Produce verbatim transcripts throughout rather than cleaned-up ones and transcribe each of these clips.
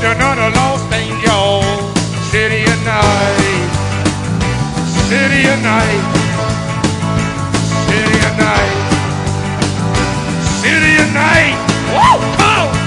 another Los Angeles. City of night, city of night, city of night, city of night. Woo! Come on!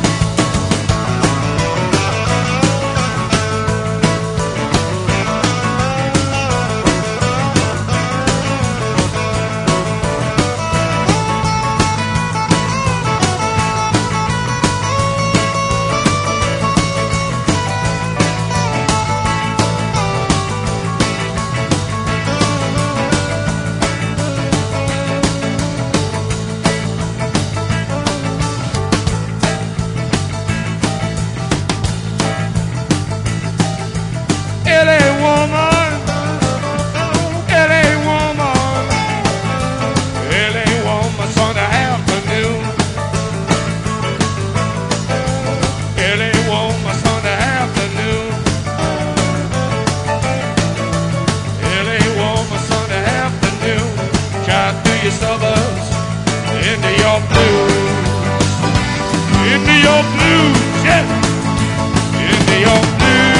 L A woman, L A woman, L A woman Sunday afternoon. L A woman Sunday afternoon. L A woman Sunday afternoon. Drive through your suburbs into your blues, into your blues, yeah, into your blues.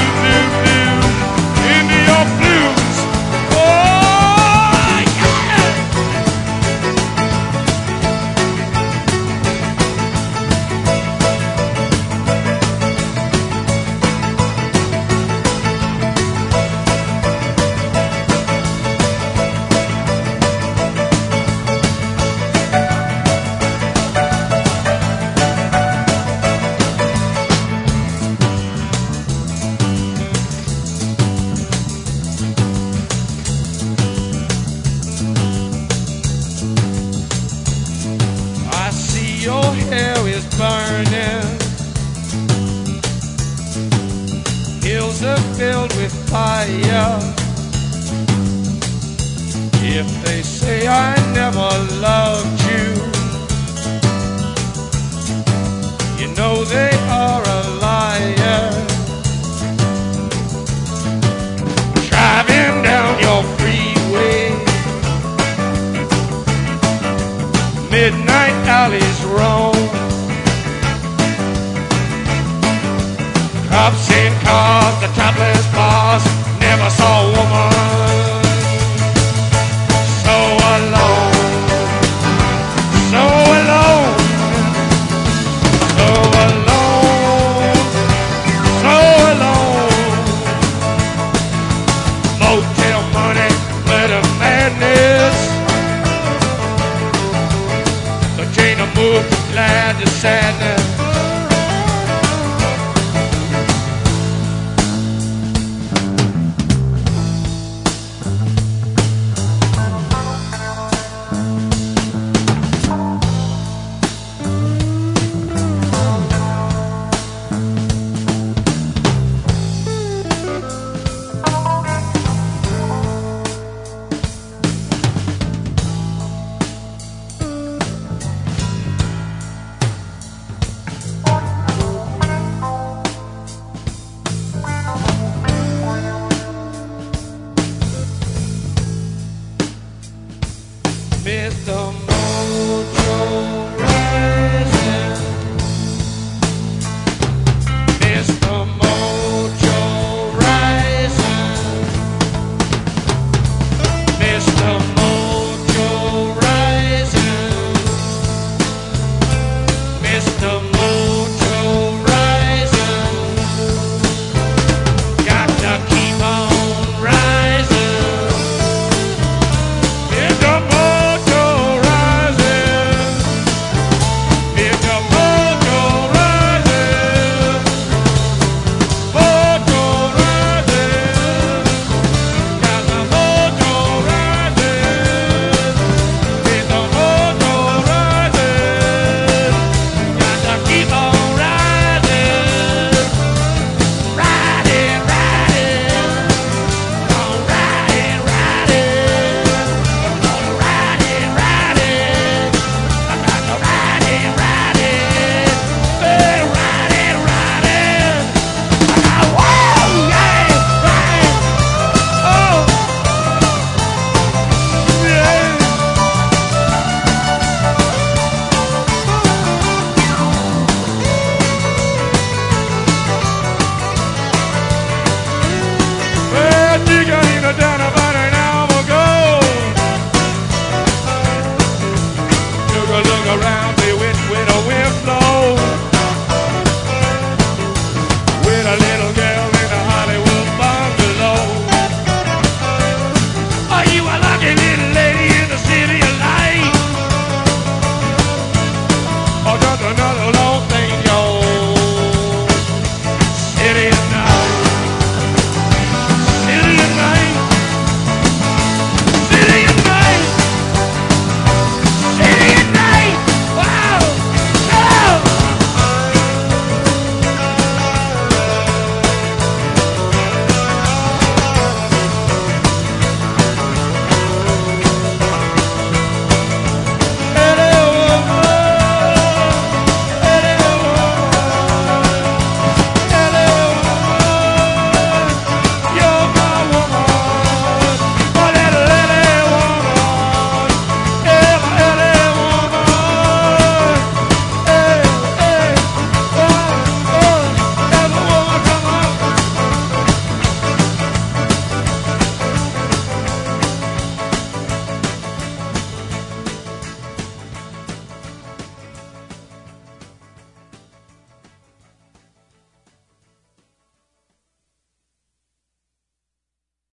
Your hair is burning, hills are filled with fire. If they say I never loved you, you know they are a liar. Driving down your freeway, midnight alleys roam, cops in cars, the topless bars, never saw a woman so alone, so alone, so alone, so alone. Motel money, murder madness, the chain of move, glad to sadness.